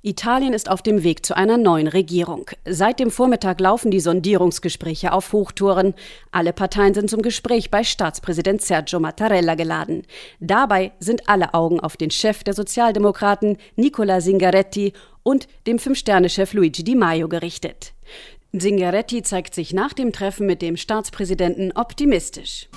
Italien ist auf dem Weg zu einer neuen Regierung. Seit dem Vormittag laufen die Sondierungsgespräche auf Hochtouren. Alle Parteien sind zum Gespräch bei Staatspräsident Sergio Mattarella geladen. Dabei sind alle Augen auf den Chef der Sozialdemokraten, Nicola Zingaretti, und dem Fünf-Sterne-Chef Luigi Di Maio gerichtet. Zingaretti zeigt sich nach dem Treffen mit dem Staatspräsidenten optimistisch.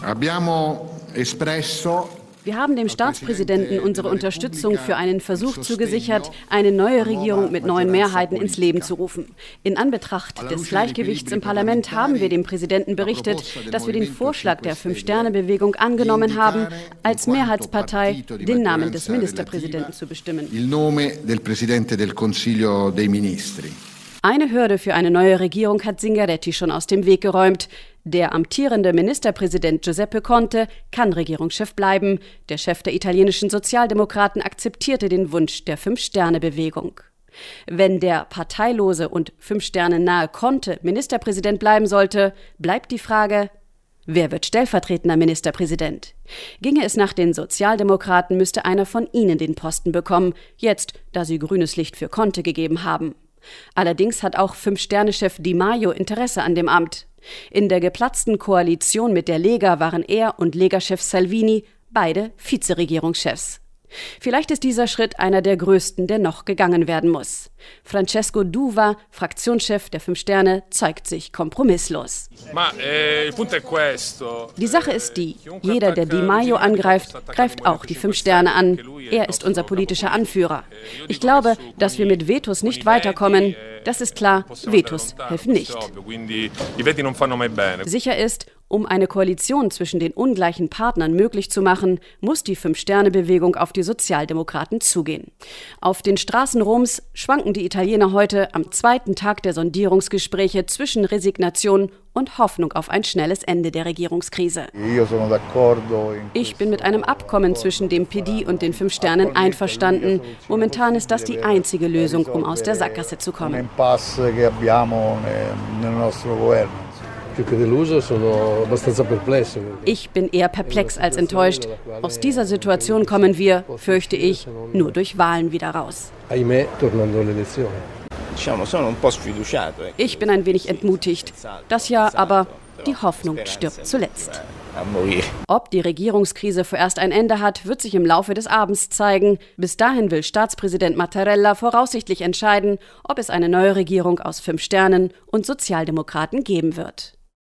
Wir haben dem Staatspräsidenten unsere Unterstützung für einen Versuch zugesichert, eine neue Regierung mit neuen Mehrheiten ins Leben zu rufen. In Anbetracht des Gleichgewichts im Parlament haben wir dem Präsidenten berichtet, dass wir den Vorschlag der Fünf-Sterne-Bewegung angenommen haben, als Mehrheitspartei den Namen des Ministerpräsidenten zu bestimmen. Eine Hürde für eine neue Regierung hat Zingaretti schon aus dem Weg geräumt. Der amtierende Ministerpräsident Giuseppe Conte kann Regierungschef bleiben. Der Chef der italienischen Sozialdemokraten akzeptierte den Wunsch der Fünf-Sterne-Bewegung. Wenn der parteilose und Fünf-Sterne-nahe Conte Ministerpräsident bleiben sollte, bleibt die Frage: Wer wird stellvertretender Ministerpräsident? Ginge es nach den Sozialdemokraten, müsste einer von ihnen den Posten bekommen, jetzt, da sie grünes Licht für Conte gegeben haben. Allerdings hat auch Fünf-Sterne-Chef Di Maio Interesse an dem Amt. In der geplatzten Koalition mit der Lega waren er und Lega-Chef Salvini beide Vizeregierungschefs. Vielleicht ist dieser Schritt einer der größten, der noch gegangen werden muss. Francesco D'Uva, Fraktionschef der Fünf Sterne, zeigt sich kompromisslos. Die Sache ist die: Jeder, der Di Maio angreift, greift auch die Fünf Sterne an. Er ist unser politischer Anführer. Ich glaube, dass wir mit Vetos nicht weiterkommen. Das ist klar, Vetos helfen nicht. Sicher ist, um eine Koalition zwischen den ungleichen Partnern möglich zu machen, muss die Fünf-Sterne-Bewegung auf die Sozialdemokraten zugehen. Auf den Straßen Roms schwanken die Italiener heute am zweiten Tag der Sondierungsgespräche zwischen Resignation und Hoffnung auf ein schnelles Ende der Regierungskrise. Ich bin mit einem Abkommen zwischen dem PD und den Fünf Sternen einverstanden. Momentan ist das die einzige Lösung, um aus der Sackgasse zu kommen. Ich bin eher perplex als enttäuscht. Aus dieser Situation kommen wir, fürchte ich, nur durch Wahlen wieder raus. Ich bin ein wenig entmutigt. Das ja, aber die Hoffnung stirbt zuletzt. Ob die Regierungskrise vorerst ein Ende hat, wird sich im Laufe des Abends zeigen. Bis dahin will Staatspräsident Mattarella voraussichtlich entscheiden, ob es eine neue Regierung aus Fünf Sternen und Sozialdemokraten geben wird.